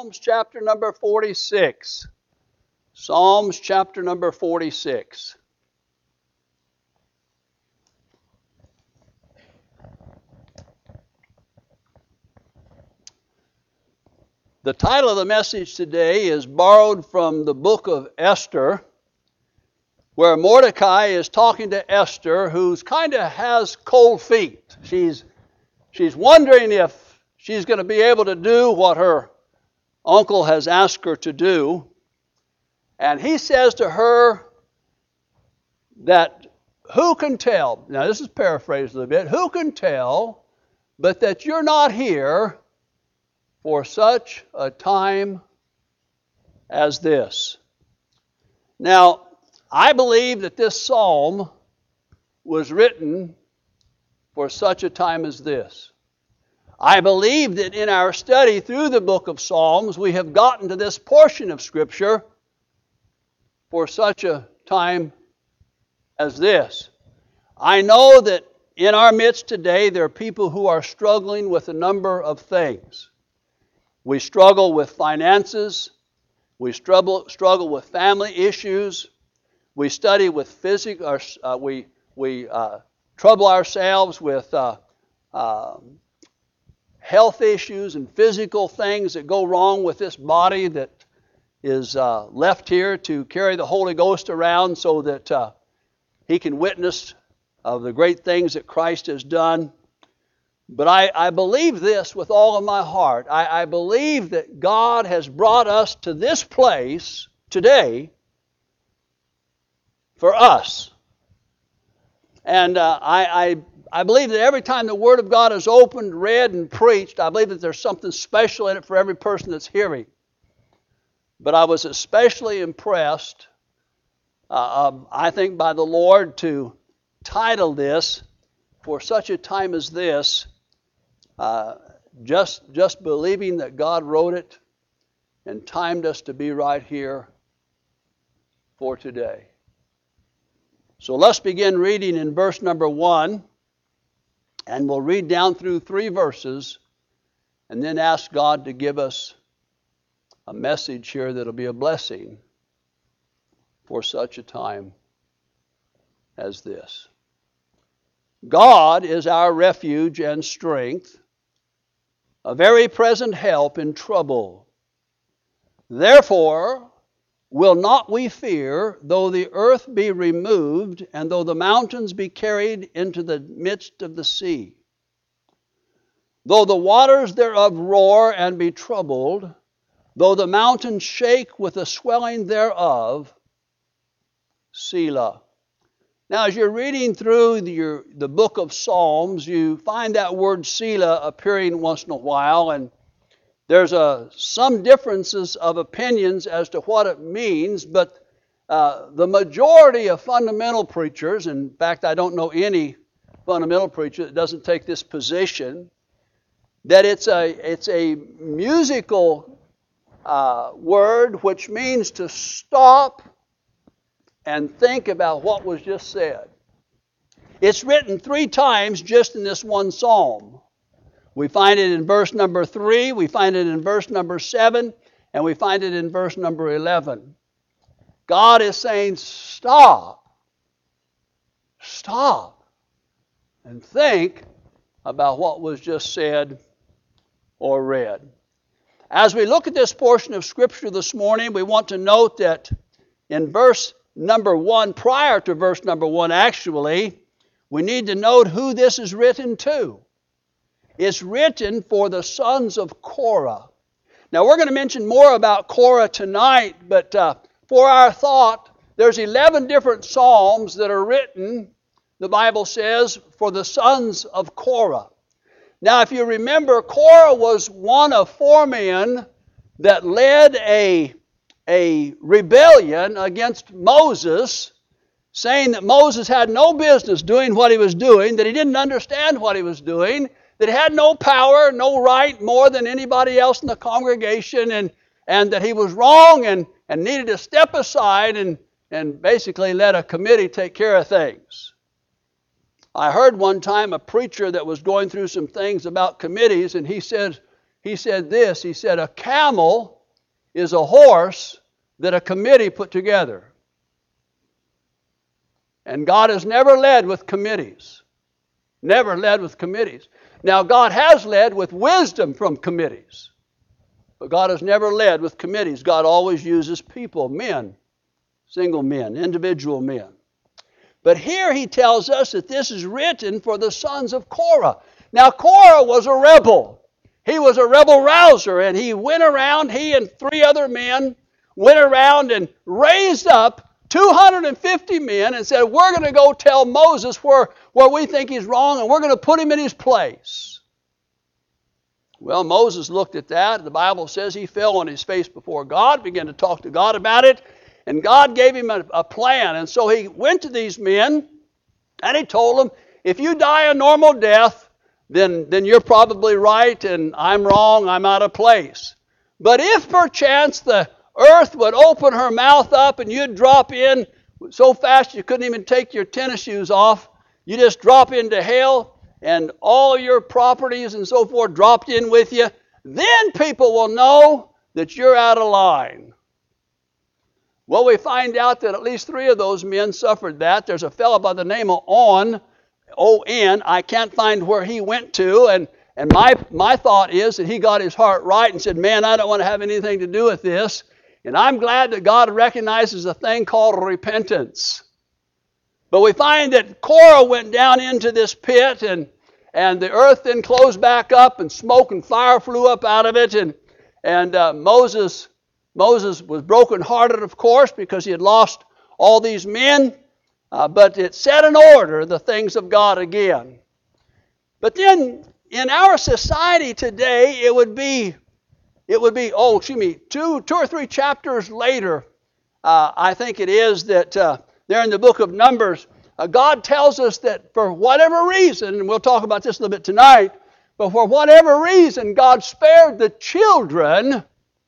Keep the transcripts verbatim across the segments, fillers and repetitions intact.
Psalms chapter number forty-six. Psalms chapter number forty-six. The title of the message today is borrowed from the book of Esther, where Mordecai is talking to Esther, who's kind of has cold feet. She's, she's wondering if she's going to be able to do what her uncle has asked her to do. And he says to her that who can tell, now this is paraphrased a little bit, who can tell but that you're not here for such a time as this. Now, I believe that this psalm was written for such a time as this. I believe that in our study through the book of Psalms, we have gotten to this portion of Scripture for such a time as this. I know that in our midst today, there are people who are struggling with a number of things. We struggle with finances. We struggle, struggle with family issues. We study with physical. Uh, we we uh, trouble ourselves with uh, uh, health issues and physical things that go wrong with this body that is uh, left here to carry the Holy Ghost around so that uh, He can witness of the great things that Christ has done. But I, I believe this with all of my heart. I, I believe that God has brought us to this place today for us. And uh, I, I, I believe that every time the Word of God is opened, read, and preached, I believe that there's something special in it for every person that's hearing. But I was especially impressed, uh, um, I think, by the Lord to title this, For Such a Time as This, Uh, just, just believing that God wrote it and timed us to be right here for today. So let's begin reading in verse number one, and we'll read down through three verses, and then ask God to give us a message here that'll be a blessing for such a time as this. God is our refuge and strength, a very present help in trouble. Therefore will not we fear, though the earth be removed, and though the mountains be carried into the midst of the sea. Though the waters thereof roar and be troubled, though the mountains shake with the swelling thereof, Selah. Now, as you're reading through the, your, the book of Psalms, you find that word Selah appearing once in a while, and there's a, some differences of opinions as to what it means, but uh, the majority of fundamental preachers, in fact, I don't know any fundamental preacher that doesn't take this position, that it's a, it's a musical uh, word which means to stop and think about what was just said. It's written three times just in this one psalm. We find it in verse number three, we find it in verse number seven, and we find it in verse number eleven. God is saying, stop, stop, and think about what was just said or read. As we look at this portion of Scripture this morning, we want to note that in verse number one, prior to verse number one actually, we need to note who this is written to. It's written for the sons of Korah. Now we're going to mention more about Korah tonight, but uh, for our thought, there's eleven different psalms that are written, the Bible says, for the sons of Korah. Now if you remember, Korah was one of four men that led a a rebellion against Moses, saying that Moses had no business doing what he was doing, that he didn't understand what he was doing, that he had no power, no right more than anybody else in the congregation, and, and that he was wrong and, and needed to step aside and, and basically let a committee take care of things. I heard one time a preacher that was going through some things about committees, and he said, he said this, he said, a camel is a horse that a committee put together. And God has never led with committees. Never led with committees. Now, God has led with wisdom from committees. But God has never led with committees. God always uses people, men, single men, individual men. But here he tells us that this is written for the sons of Korah. Now, Korah was a rebel. He was a rebel rouser, and he went around, he and three other men went around and raised up two hundred fifty men and said, we're going to go tell Moses where, where we think he's wrong, and we're going to put him in his place. Well, Moses looked at that. The Bible says he fell on his face before God, began to talk to God about it, and God gave him a, a plan. And so he went to these men, and he told them, if you die a normal death, then, then you're probably right, and I'm wrong, I'm out of place. But if perchance the earth would open her mouth up and you'd drop in so fast you couldn't even take your tennis shoes off, you just drop into hell, and all your properties and so forth dropped in with you, then people will know that you're out of line. Well, we find out that at least three of those men suffered that. There's a fellow by the name of On, O N. I can't find where he went to, and, and my, my thought is that he got his heart right and said, man, I don't want to have anything to do with this. And I'm glad that God recognizes a thing called repentance. But we find that Korah went down into this pit, and, and the earth then closed back up, and smoke and fire flew up out of it. And, and uh, Moses, Moses was brokenhearted, of course, because he had lost all these men. Uh, but it set in order the things of God again. But then in our society today, it would be It would be, oh, excuse me, two, two or three chapters later, uh, I think it is, that uh, there in the book of Numbers, uh, God tells us that for whatever reason, and we'll talk about this a little bit tonight, but for whatever reason, God spared the children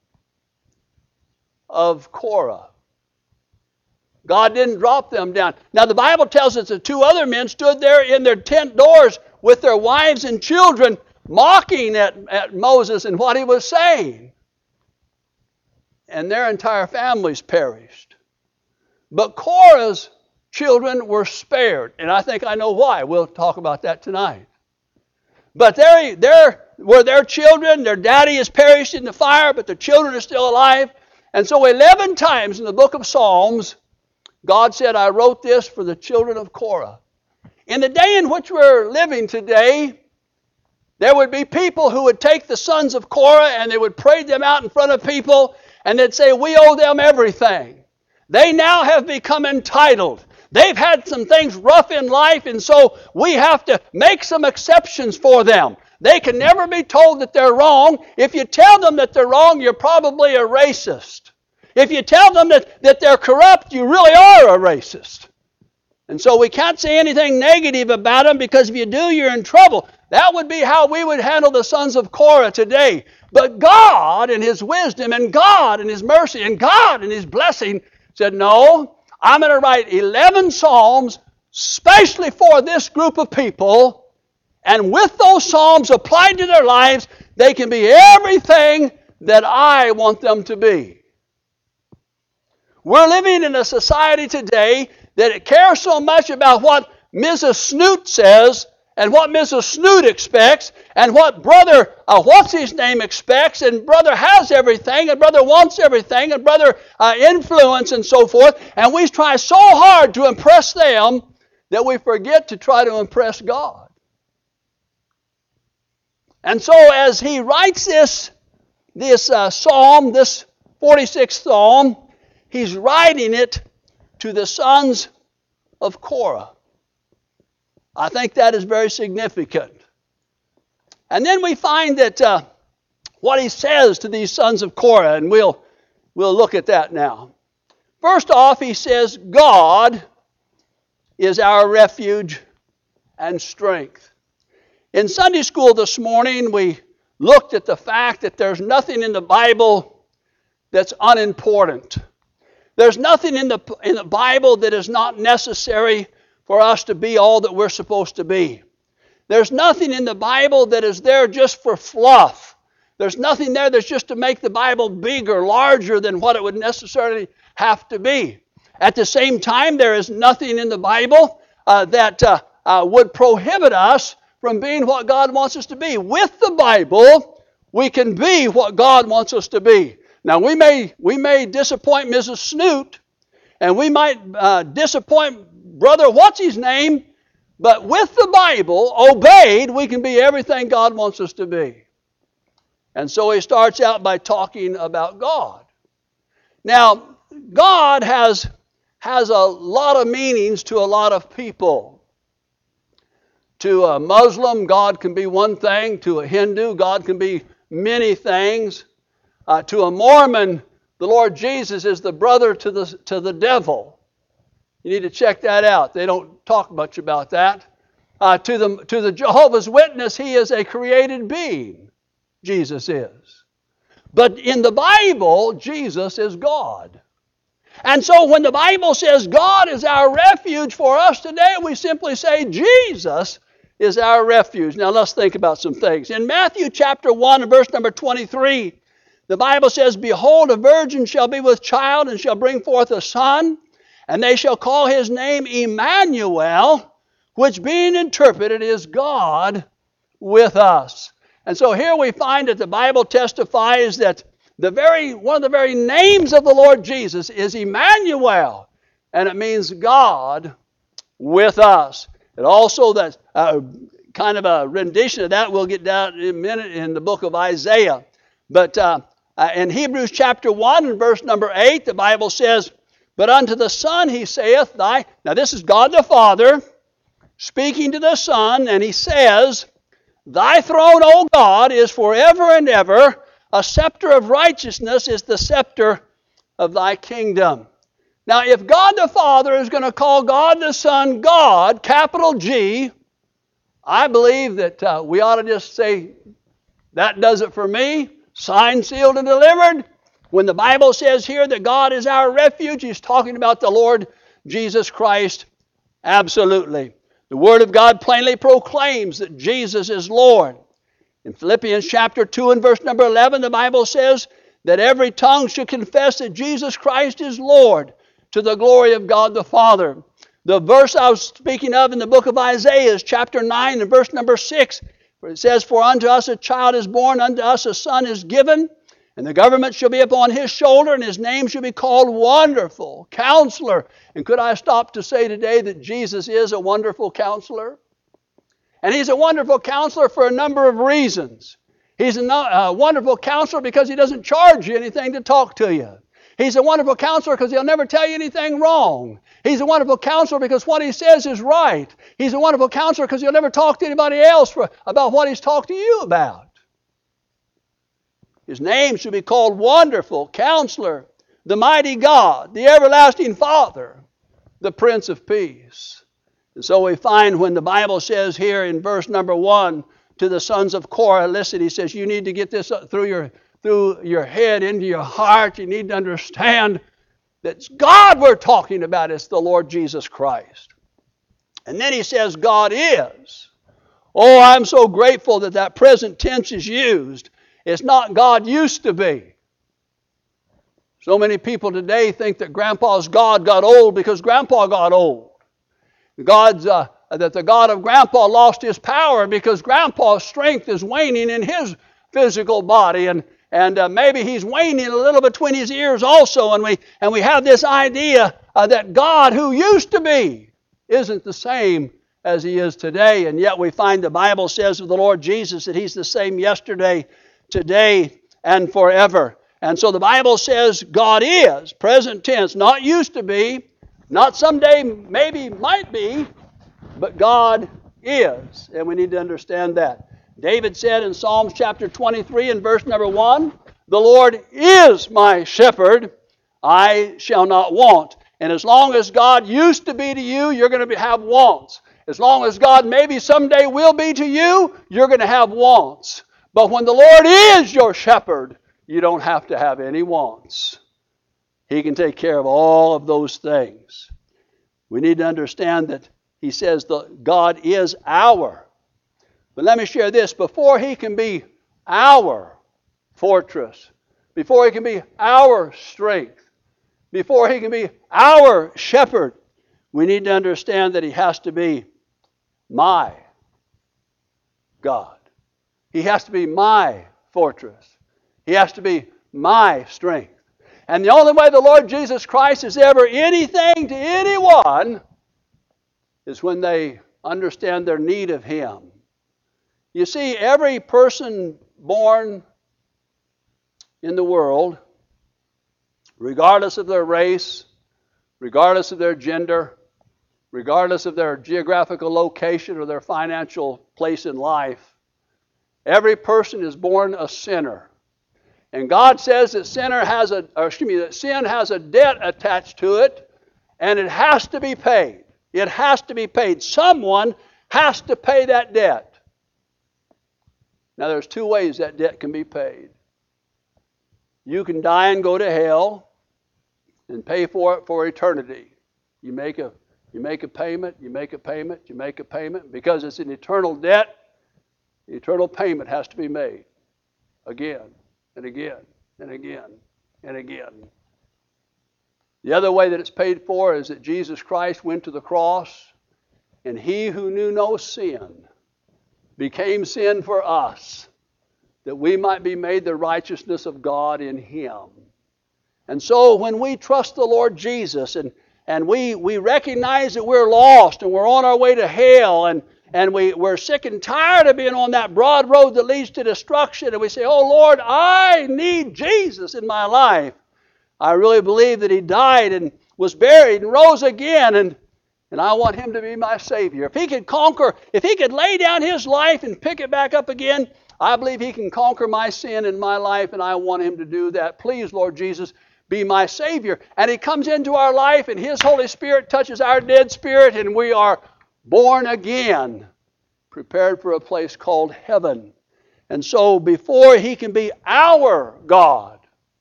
of Korah. God didn't drop them down. Now, the Bible tells us that two other men stood there in their tent doors with their wives and children, mocking at, at Moses and what he was saying. And their entire families perished. But Korah's children were spared. And I think I know why. We'll talk about that tonight. But there, there were their children. Their daddy has perished in the fire, but the children are still alive. And so eleven times in the book of Psalms, God said, I wrote this for the children of Korah. In the day in which we're living today, there would be people who would take the sons of Korah and they would parade them out in front of people and they'd say, we owe them everything. They now have become entitled. They've had some things rough in life, and so we have to make some exceptions for them. They can never be told that they're wrong. If you tell them that they're wrong, you're probably a racist. If you tell them that, that they're corrupt, you really are a racist. And so we can't say anything negative about them, because if you do, you're in trouble. That would be how we would handle the sons of Korah today. But God in His wisdom, and God in His mercy, and God in His blessing said, no, I'm going to write eleven psalms specially for this group of people. And with those psalms applied to their lives, they can be everything that I want them to be. We're living in a society today that cares so much about what Missus Snoot says and what Missus Snoot expects and what Brother uh, What's-His-Name expects, and Brother has everything, and Brother wants everything, and Brother uh, influence and so forth. And we try so hard to impress them that we forget to try to impress God. And so as he writes this, this uh, psalm, this forty-sixth psalm, he's writing it to the sons of Korah. I think that is very significant. And then we find that uh, what he says to these sons of Korah, and we'll, we'll look at that now. First off, he says, God is our refuge and strength. In Sunday school this morning, we looked at the fact that there's nothing in the Bible that's unimportant. There's nothing in the, in the Bible that is not necessary for us to be all that we're supposed to be. There's nothing in the Bible that is there just for fluff. There's nothing there that's just to make the Bible bigger, larger than what it would necessarily have to be. At the same time, there is nothing in the Bible uh, that uh, uh, would prohibit us from being what God wants us to be. With the Bible, we can be what God wants us to be. Now, we may we may disappoint Missus Snoot, and we might uh, disappoint Brother what's his name, but with the Bible, obeyed, we can be everything God wants us to be. And so he starts out by talking about God. Now, God has, has a lot of meanings to a lot of people. To a Muslim, God can be one thing. To a Hindu, God can be many things. Uh, to a Mormon, the Lord Jesus is the brother to the, to the devil. You need to check that out. They don't talk much about that. Uh, to the, to the Jehovah's Witness, he is a created being. Jesus is. But in the Bible, Jesus is God. And so when the Bible says God is our refuge for us today, we simply say Jesus is our refuge. Now let's think about some things. In Matthew chapter one, verse number twenty-three, the Bible says, "Behold, a virgin shall be with child and shall bring forth a son, and they shall call his name Emmanuel, which being interpreted is God with us." And so here we find that the Bible testifies that the very one of the very names of the Lord Jesus is Emmanuel, and it means God with us. And also that uh, kind of a rendition of that we'll get down in a minute in the book of Isaiah. But uh, uh, in Hebrews chapter one and verse number eight, the Bible says, "But unto the Son he saith, thy..." Now this is God the Father speaking to the Son, and he says, "Thy throne, O God, is forever and ever. A scepter of righteousness is the scepter of thy kingdom." Now, if God the Father is going to call God the Son God, capital G, I believe that uh, we ought to just say, that does it for me. Signed, sealed, and delivered. When the Bible says here that God is our refuge, he's talking about the Lord Jesus Christ. Absolutely. The Word of God plainly proclaims that Jesus is Lord. In Philippians chapter two and verse number eleven, the Bible says that every tongue should confess that Jesus Christ is Lord, to the glory of God the Father. The verse I was speaking of in the book of Isaiah is chapter nine and verse number six, where it says, "For unto us a child is born, unto us a son is given, and the government shall be upon his shoulder, and his name shall be called Wonderful, Counselor." And could I stop to say today that Jesus is a wonderful counselor? And he's a wonderful counselor for a number of reasons. He's a uh, wonderful counselor because he doesn't charge you anything to talk to you. He's a wonderful counselor because he'll never tell you anything wrong. He's a wonderful counselor because what he says is right. He's a wonderful counselor because he'll never talk to anybody else for, about what he's talked to you about. His name should be called Wonderful, Counselor, the Mighty God, the Everlasting Father, the Prince of Peace. And so we find when the Bible says here in verse number one to the sons of Korah, listen, he says, you need to get this through your, through your head, into your heart. You need to understand that it's God we're talking about. It's the Lord Jesus Christ. And then he says, God is. Oh, I'm so grateful that that present tense is used. It's not God used to be. So many people today think that Grandpa's God got old because Grandpa got old. God's, uh, that the God of Grandpa lost his power because Grandpa's strength is waning in his physical body. And, and uh, maybe he's waning a little between his ears also. And we, and we have this idea uh, that God who used to be isn't the same as he is today. And yet we find the Bible says of the Lord Jesus that he's the same yesterday, today, and forever. And so the Bible says God is, present tense, not used to be, not someday maybe might be, but God is. And we need to understand that. David said in Psalms chapter twenty-three and verse number one, the Lord is my shepherd, I shall not want. And as long as God used to be to you, you're going to have wants. As long as God maybe someday will be to you, you're going to have wants. But when the Lord is your shepherd, you don't have to have any wants. He can take care of all of those things. We need to understand that he says that God is our. But let me share this. Before he can be our, fortress, before He can be our strength, before He can be our shepherd, we need to understand that He has to be my God. He has to be my fortress. He has to be my strength. And the only way the Lord Jesus Christ is ever anything to anyone is when they understand their need of Him. You see, every person born in the world, regardless of their race, regardless of their gender, regardless of their geographical location or their financial place in life, every person is born a sinner. And God says that sinner has a, or excuse me, that sin has a debt attached to it, and it has to be paid. It has to be paid. Someone has to pay that debt. Now, there's two ways that debt can be paid. You can die and go to hell and pay for it for eternity. You make a you make a payment, you make a payment, you make a payment. Because it's an eternal debt, the eternal payment has to be made again and again and again and again. The other way that it's paid for is that Jesus Christ went to the cross, and He who knew no sin became sin for us, that we might be made the righteousness of God in Him. And so when we trust the Lord Jesus and, and we, we recognize that we're lost and we're on our way to hell, and, and we, we're sick and tired of being on that broad road that leads to destruction, and we say, oh Lord, I need Jesus in my life. I really believe that He died and was buried and rose again, and, and I want Him to be my Savior. If He could conquer, if He could lay down His life and pick it back up again, I believe He can conquer my sin in my life, and I want Him to do that. Please, Lord Jesus, be my Savior. And He comes into our life, and His Holy Spirit touches our dead spirit, and we are born again, prepared for a place called heaven. And so before He can be our God,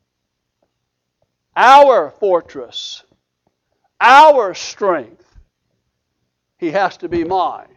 our fortress, our strength, He has to be mine.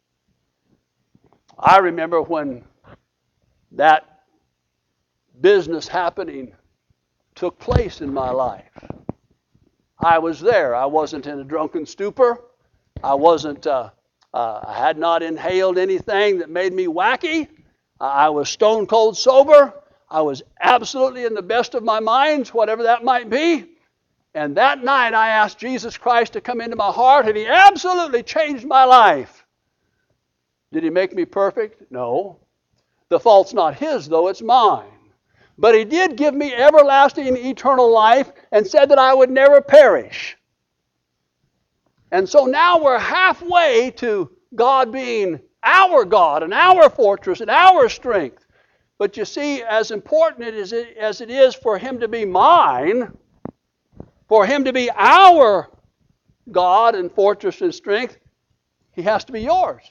I remember when that business happening took place in my life. I was there. I wasn't in a drunken stupor. I wasn't. Uh, uh, I had not inhaled anything that made me wacky. Uh, I was stone cold sober. I was absolutely in the best of my minds, whatever that might be. And that night I asked Jesus Christ to come into my heart, and He absolutely changed my life. Did He make me perfect? No. The fault's not His, though, it's mine. But He did give me everlasting eternal life and said that I would never perish. And so now we're halfway to God being our God and our fortress and our strength. But you see, as important as it is for Him to be mine, for Him to be our God and fortress and strength, He has to be yours.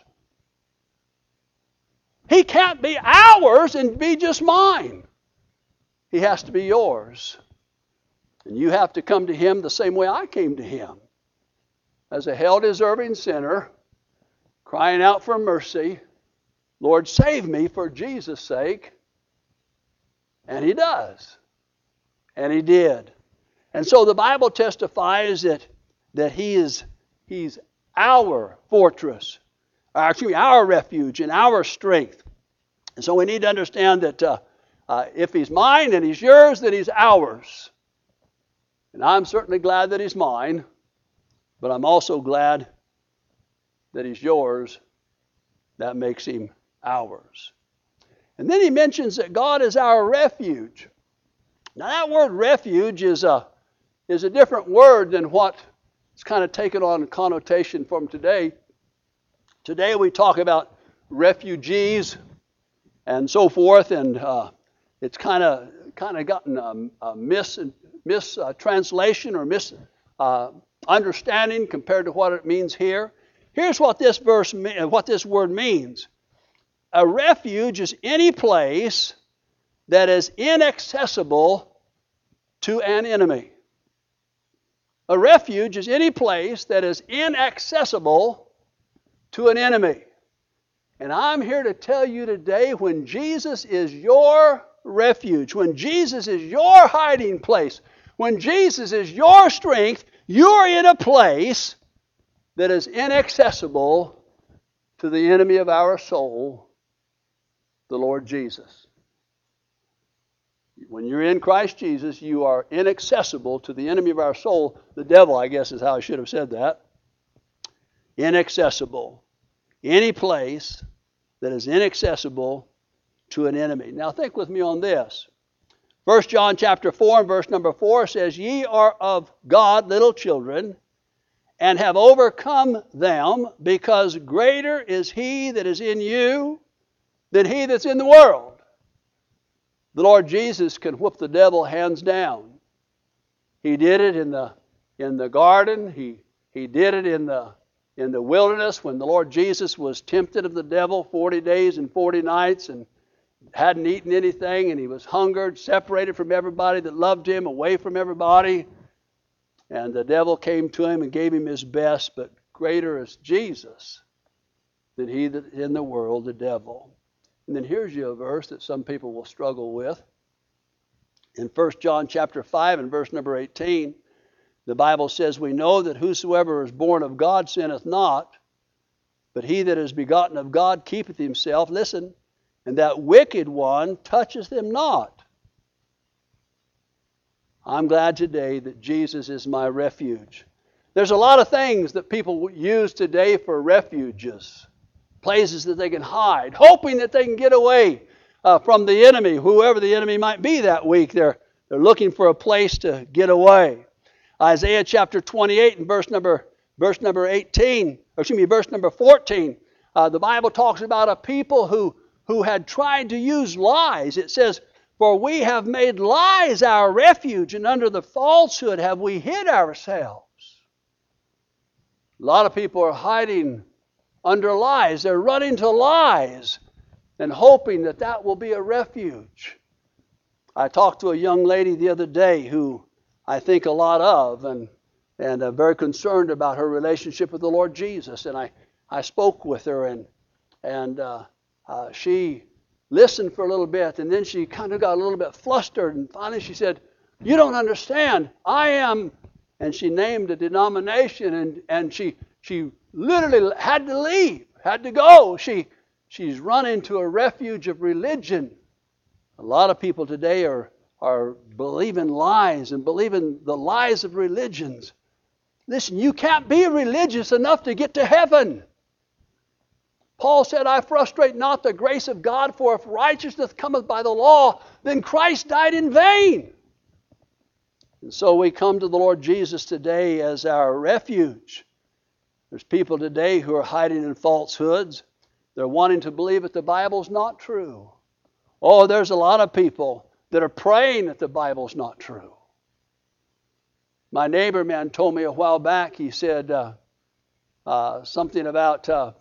He can't be ours and be just mine. He has to be yours. And you have to come to Him the same way I came to Him. As a hell-deserving sinner, crying out for mercy, Lord, save me for Jesus' sake. And He does. And He did. And so the Bible testifies that, that He is He's our fortress, or excuse me, our refuge and our strength. And so we need to understand that uh, uh, if He's mine and He's yours, then He's ours. And I'm certainly glad that He's mine, but I'm also glad that He's yours. That makes Him ours. And then He mentions that God is our refuge. Now that word refuge is a, is a different word than what it's kind of taken on a connotation from today. Today we talk about refugees and so forth, and uh, it's kind of kind of gotten a, a mis mistranslation or misunderstanding uh, compared to what it means here. Here's what this verse, what this word means. A refuge is any place that is inaccessible to an enemy. A refuge is any place that is inaccessible to an enemy. And I'm here to tell you today, when Jesus is your refuge, when Jesus is your hiding place, when Jesus is your strength, you're in a place that is inaccessible to the enemy of our soul, the Lord Jesus. When you're in Christ Jesus, you are inaccessible to the enemy of our soul. The devil, I guess, is how I should have said that. Inaccessible. Any place that is inaccessible to an enemy. Now think with me on this. First John chapter four and verse number four says, "Ye are of God, little children, and have overcome them, because greater is he that is in you than he that's in the world." The Lord Jesus can whoop the devil hands down. He did it in the in the garden. He he did it in the in the wilderness when the Lord Jesus was tempted of the devil forty days and forty nights and hadn't eaten anything, and he was hungered, separated from everybody that loved him, away from everybody. And the devil came to him and gave him his best, but greater is Jesus than he that in the world, the devil. And then here's you a verse that some people will struggle with. In First John chapter five and verse number eighteen, the Bible says, "We know that whosoever is born of God sinneth not, but he that is begotten of God keepeth himself," listen, "and that wicked one toucheth him not." I'm glad today that Jesus is my refuge. There's a lot of things that people use today for refuges, places that they can hide, hoping that they can get away uh, from the enemy, whoever the enemy might be that week. They're, they're looking for a place to get away. Isaiah chapter twenty-eight and verse number, verse number eighteen, or excuse me, verse number fourteen, uh, the Bible talks about a people who, who had tried to use lies. It says, "For we have made lies our refuge, and under the falsehood have we hid ourselves." A lot of people are hiding under lies. They're running to lies and hoping that that will be a refuge. I talked to a young lady the other day who I think a lot of, and and I'm very concerned about her relationship with the Lord Jesus. And I, I spoke with her, and and uh, uh, she listened for a little bit, and then she kind of got a little bit flustered, and finally she said, "You don't understand. I am," and she named a denomination, and, and she she literally had to leave, had to go. She she's run into a refuge of religion. A lot of people today are are believing lies and believing the lies of religions. Listen, you can't be religious enough to get to heaven. Paul said, "I frustrate not the grace of God, for if righteousness cometh by the law, then Christ died in vain." And so we come to the Lord Jesus today as our refuge. There's people today who are hiding in falsehoods. They're wanting to believe that the Bible's not true. Oh, there's a lot of people that are praying that the Bible's not true. My neighbor man told me a while back, he said uh, uh, something about, uh,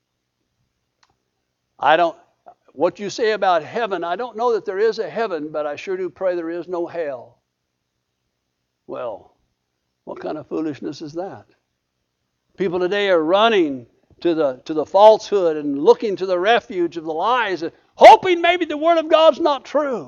I don't, what you say about heaven, I don't know that there is a heaven, but I sure do pray there is no hell. Well, what kind of foolishness is that? People today are running to the to the falsehood and looking to the refuge of the lies, and hoping maybe the Word of God's not true.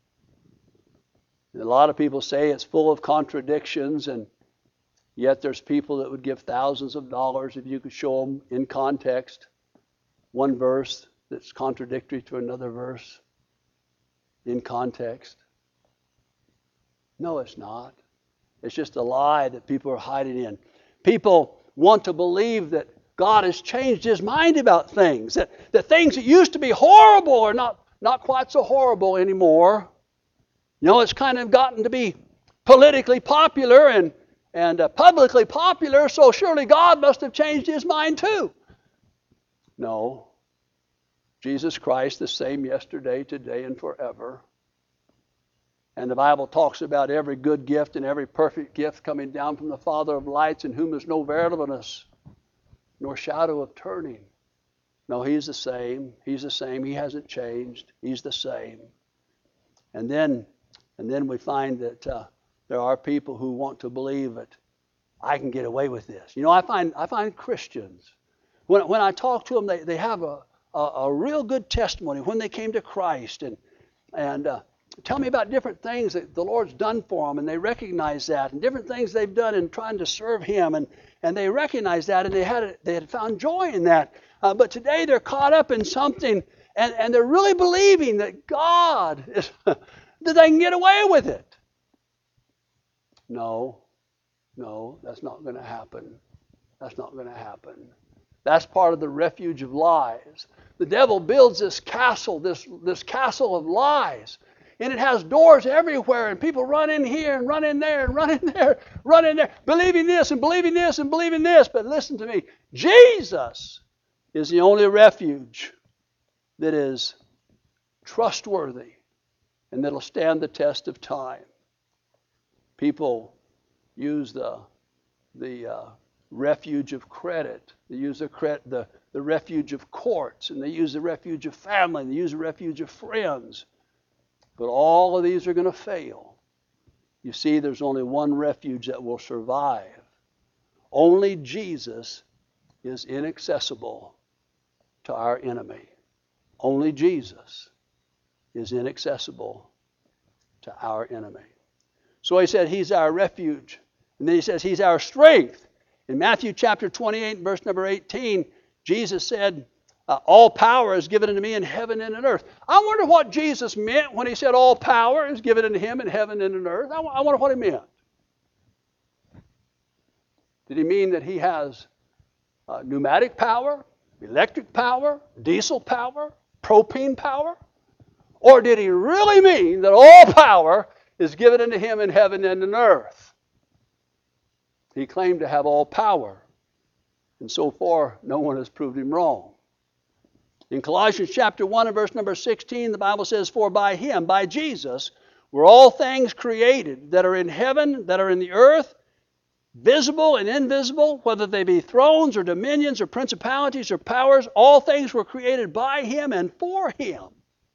A lot of people say it's full of contradictions, and yet there's people that would give thousands of dollars if you could show them in context one verse that's contradictory to another verse in context. No, it's not. It's just a lie that people are hiding in. People want to believe that God has changed His mind about things, that, that things that used to be horrible are not, not quite so horrible anymore. You know, it's kind of gotten to be politically popular and, and uh, publicly popular, so surely God must have changed His mind too. No. Jesus Christ, the same yesterday, today, and forever. And the Bible talks about every good gift and every perfect gift coming down from the Father of lights, in whom is no variableness, nor shadow of turning. No, He's the same. He's the same. He hasn't changed. He's the same. And then, and then we find that uh, there are people who want to believe that I can get away with this. You know, I find I find Christians, when when I talk to them, they, they have a, a, a real good testimony when they came to Christ, and and uh, tell me about different things that the Lord's done for them, and they recognize that, and different things they've done in trying to serve Him, and, and they recognize that, and they had they had found joy in that. Uh, but today they're caught up in something, and, and they're really believing that God is that they can get away with it. No, no, that's not going to happen. That's not going to happen. That's part of the refuge of lies. The devil builds this castle, this, this castle of lies. And it has doors everywhere, and people run in here and run in there and run in there, run in there, believing this and believing this and believing this. But listen to me, Jesus is the only refuge that is trustworthy and that'll stand the test of time. People use the the uh, refuge of credit. They use the, cre- the the refuge of courts, and they use the refuge of family, and they use the refuge of friends. But all of these are going to fail. You see, there's only one refuge that will survive. Only Jesus is inaccessible to our enemy. Only Jesus is inaccessible to our enemy. So he said he's our refuge. And then he says he's our strength. In Matthew chapter twenty-eight, verse number eighteen, Jesus said, Uh, all power is given unto me in heaven and in earth. I wonder what Jesus meant when he said all power is given unto him in heaven and in earth. I, I wonder what he meant. Did he mean that he has uh, pneumatic power, electric power, diesel power, propane power? Or did he really mean that all power is given unto him in heaven and in earth? He claimed to have all power, and so far no one has proved him wrong. In Colossians chapter one and verse number sixteen, the Bible says, for by him, by Jesus, were all things created that are in heaven, that are in the earth, visible and invisible, whether they be thrones or dominions or principalities or powers, all things were created by him and for him.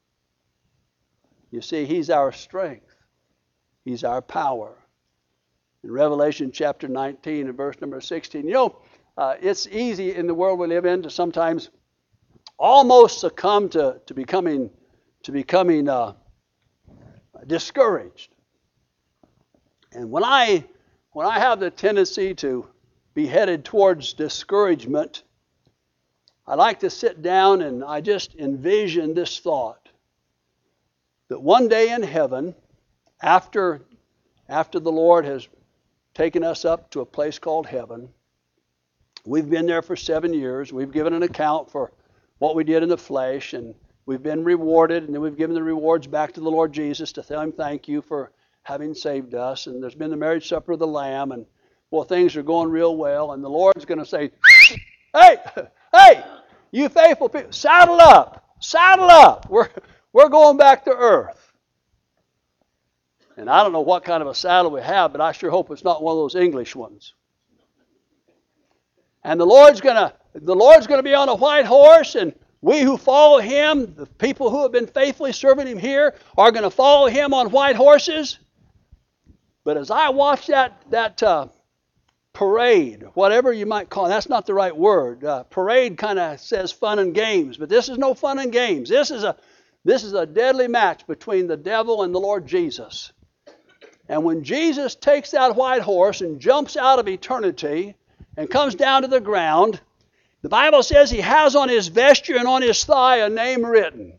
You see, he's our strength. He's our power. In Revelation chapter nineteen and verse number sixteen, you know, uh, it's easy in the world we live in to sometimes almost succumb to, to becoming to becoming uh, discouraged. And when I when I have the tendency to be headed towards discouragement, I like to sit down and I just envision this thought, that one day in heaven, after after the Lord has taken us up to a place called heaven, we've been there for seven years. We've given an account for what we did in the flesh, and we've been rewarded, and then we've given the rewards back to the Lord Jesus to tell him thank you for having saved us. And there's been the marriage supper of the Lamb, and well, things are going real well, and the Lord's going to say, hey, hey, you faithful people, saddle up, saddle up. We're, we're going back to earth. And I don't know what kind of a saddle we have, but I sure hope it's not one of those English ones. And the Lord's going to The Lord's going to be on a white horse, and we who follow him, the people who have been faithfully serving him here, are going to follow him on white horses. But as I watch that that uh, parade, whatever you might call it, that's not the right word. Uh, parade kind of says fun and games, but this is no fun and games. This is a this is a deadly match between the devil and the Lord Jesus. And when Jesus takes that white horse and jumps out of eternity and comes down to the ground, the Bible says he has on his vesture and on his thigh a name written.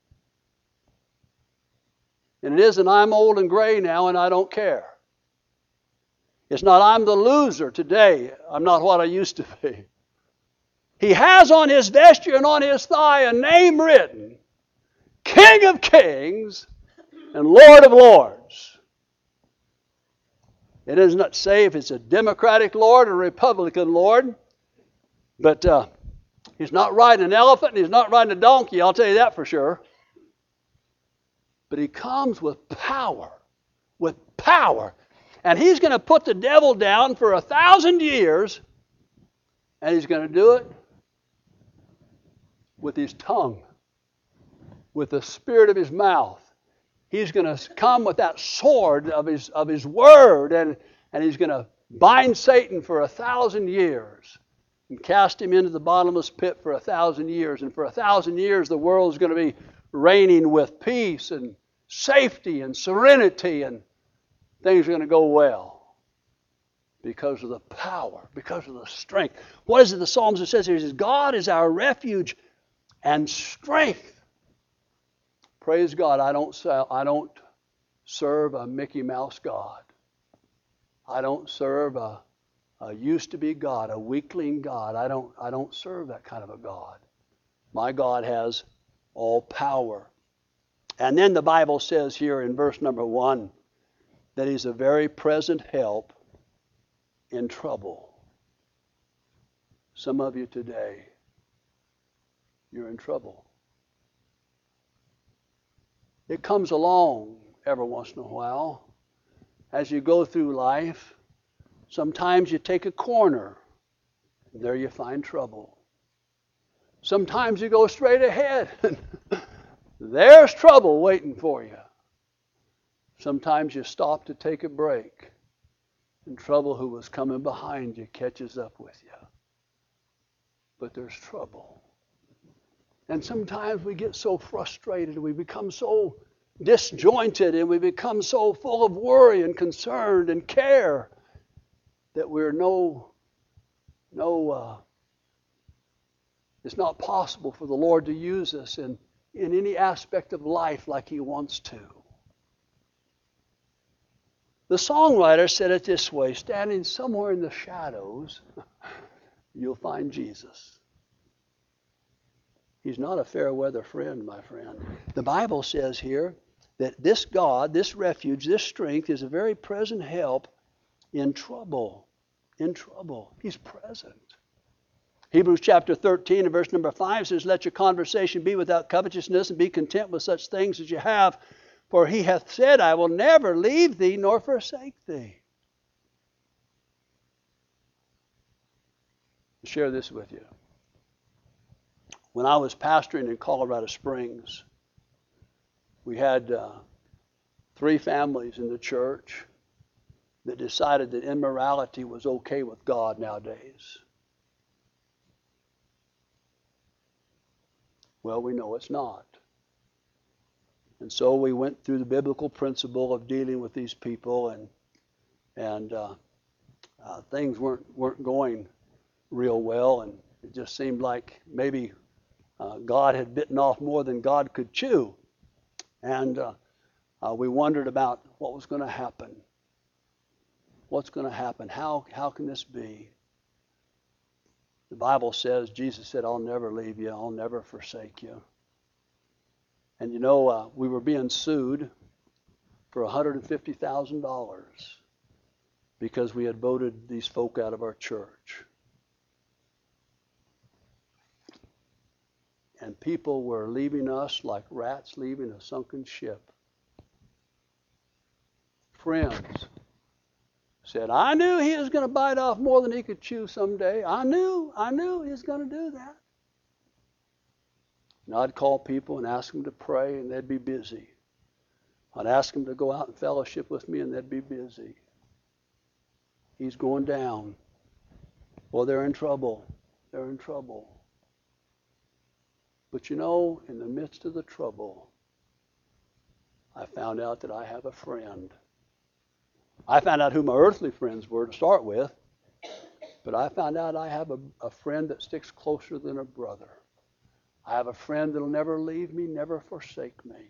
And it isn't, I'm old and gray now and I don't care. It's not, I'm the loser today. I'm not what I used to be. He has on his vesture and on his thigh a name written, King of Kings and Lord of Lords. It does not say if it's a Democratic Lord or a Republican Lord. But uh, he's not riding an elephant and he's not riding a donkey, I'll tell you that for sure. But he comes with power, with power. And he's going to put the devil down for a thousand years, and he's going to do it with his tongue, with the spirit of his mouth. He's going to come with that sword of his, of his word, and, and he's going to bind Satan for a thousand years. And cast him into the bottomless pit for a thousand years. And for a thousand years, the world is going to be reigning with peace and, safety and serenity, and things are going to go well because of the power, because of the strength. What is it the psalmist says here? He says, God is our refuge and strength. Praise God, I don't sell, I don't serve a Mickey Mouse God. I don't serve a, a used-to-be God, a weakling God. I don't, I don't serve that kind of a God. My God has all power. And then the Bible says here in verse number one that He's a very present help in trouble. Some of you today, you're in trouble. It comes along every once in a while. As you go through life, sometimes you take a corner, and there you find trouble. Sometimes you go straight ahead, and there's trouble waiting for you. Sometimes you stop to take a break, and trouble who was coming behind you catches up with you. But there's trouble. And sometimes we get so frustrated, we become so disjointed, and we become so full of worry and concern and care that we're no, no, uh, it's not possible for the Lord to use us in, in any aspect of life like He wants to. The songwriter said it this way, standing somewhere in the shadows, you'll find Jesus. He's not a fair weather friend, my friend. The Bible says here that this God, this refuge, this strength is a very present help in trouble. In trouble. He's present. Hebrews chapter thirteen and verse number five says, let your conversation be without covetousness, and be content with such things as you have. For He hath said, I will never leave thee nor forsake thee. I'll share this with you. When I was pastoring in Colorado Springs, we had uh, three families in the church that decided that immorality was okay with God nowadays. Well, we know it's not. And so we went through the biblical principle of dealing with these people, and and uh, uh, things weren't weren't going real well, and it just seemed like maybe uh, God had bitten off more than God could chew. And uh, uh, we wondered about what was going to happen. What's going to happen? How, how can this be? The Bible says, Jesus said, I'll never leave you. I'll never forsake you. And you know, uh, we were being sued for one hundred fifty thousand dollars because we had voted these folk out of our church. And people were leaving us like rats leaving a sunken ship. Friends said, I knew he was going to bite off more than he could chew someday. I knew, I knew he was going to do that. And I'd call people and ask them to pray, and they'd be busy. I'd ask them to go out and fellowship with me, and they'd be busy. He's going down. Well, they're in trouble. They're in trouble. But you know, in the midst of the trouble, I found out that I have a friend. I found out who my earthly friends were to start with, but I found out I have a, a friend that sticks closer than a brother. I have a friend that'll never leave me, never forsake me.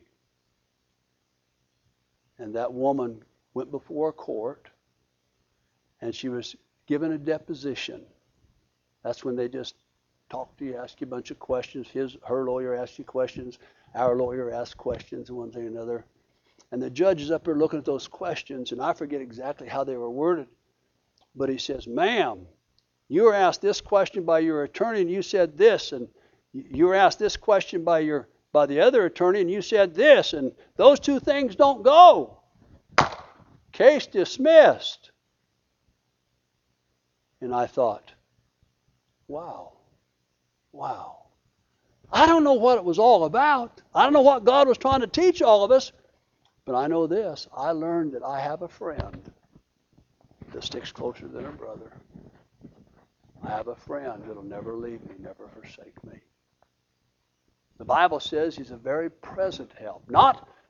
And that woman went before a court, and she was given a deposition. That's when they just talk to you, ask you a bunch of questions. His, her lawyer asks you questions. Our lawyer asks questions, one thing or another. And the judge is up there looking at those questions, and I forget exactly how they were worded. But he says, ma'am, you were asked this question by your attorney, and you said this. And you were asked this question by your by the other attorney, and you said this. And those two things don't go. Case dismissed. And I thought, wow. Wow. I don't know what it was all about. I don't know what God was trying to teach all of us. But I know this. I learned that I have a friend that sticks closer than a brother. I have a friend that'll never leave me, never forsake me. The Bible says He's a very present help. Not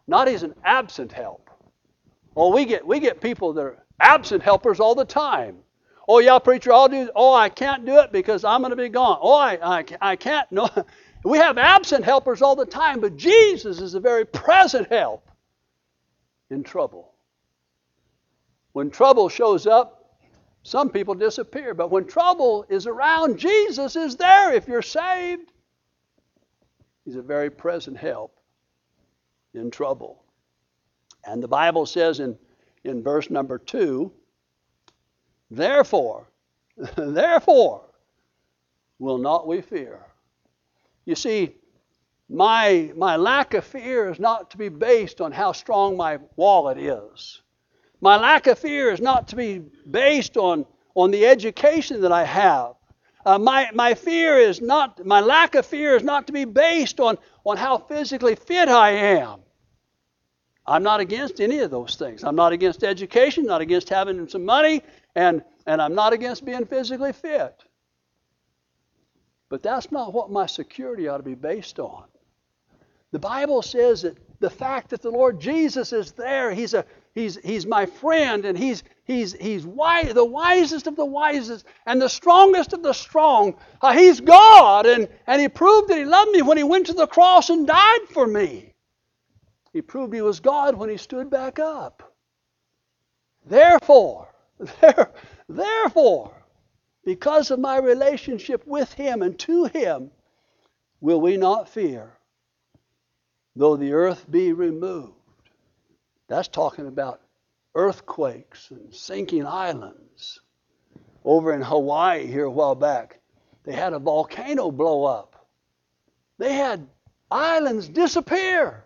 Not He's an absent help. Oh, we get we get people that are absent helpers all the time. Oh, yeah, preacher, I'll do. Oh, I can't do it because I'm going to be gone. Oh, I, I, I can't. No, we have absent helpers all the time, but Jesus is a very present help in trouble. When trouble shows up, some people disappear. But when trouble is around, Jesus is there if you're saved. He's a very present help in trouble. And the Bible says in, in verse number two, Therefore, therefore, will not we fear. You see, my, my lack of fear is not to be based on how strong my wallet is. My lack of fear is not to be based on, on the education that I have. Uh, my, my fear is not, my lack of fear is not to be based on, on how physically fit I am. I'm not against any of those things. I'm not against education, not against having some money, and, and I'm not against being physically fit. But that's not what my security ought to be based on. The Bible says that the fact that the Lord Jesus is there, He's a He's He's my friend, and He's He's He's wise, the wisest of the wisest, and the strongest of the strong. Uh, he's God, and, and He proved that He loved me when He went to the cross and died for me. He proved He was God when He stood back up. Therefore, there, therefore, because of my relationship with Him and to Him, will we not fear, though the earth be removed. That's talking about earthquakes and sinking islands. Over in Hawaii here a while back, they had a volcano blow up. They had islands disappear.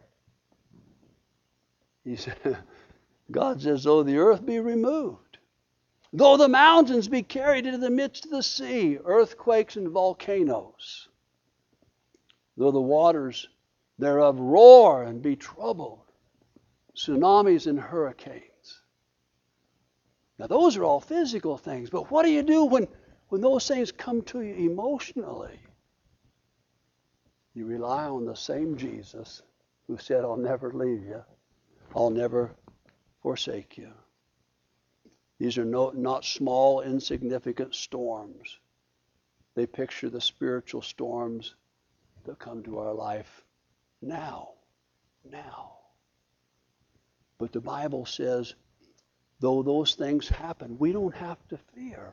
He said, God says, though the earth be removed, though the mountains be carried into the midst of the sea, earthquakes and volcanoes, though the waters thereof roar and be troubled, tsunamis and hurricanes. Now those are all physical things, but what do you do when, when those things come to you emotionally? You rely on the same Jesus who said, I'll never leave you. I'll never forsake you. These are no, not small, insignificant storms. They picture the spiritual storms that come to our life now. Now. But the Bible says, though those things happen, we don't have to fear.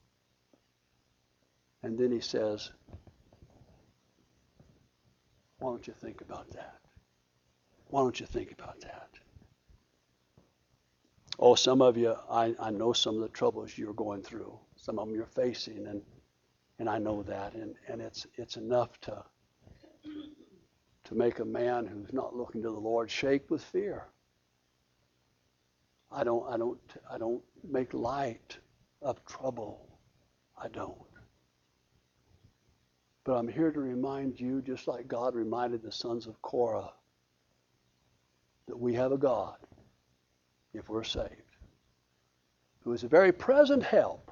And then He says, why don't you think about that? Why don't you think about that? Oh, some of you, I, I know some of the troubles you're going through. Some of them you're facing, and and I know that. And, and it's it's enough to to make a man who's not looking to the Lord shake with fear. I don't I don't I don't make light of trouble. I don't. But I'm here to remind you, just like God reminded the sons of Korah, that we have a God, if we're saved, who is a very present help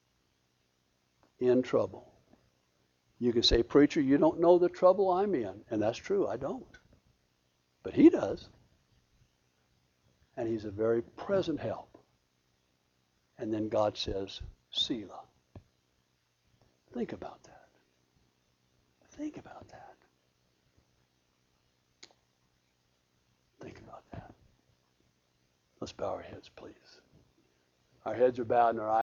in trouble. You can say, preacher, you don't know the trouble I'm in. And that's true, I don't. But He does. And He's a very present help. And then God says, Selah. Think about that. Think about that. Think about that. Let's bow our heads, please. Our heads are bowed and our eyes